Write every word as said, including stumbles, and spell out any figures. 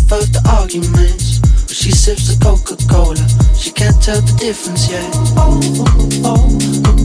of the arguments. But she sips the Coca-Cola, she can't tell the difference yet. Oh, oh, oh.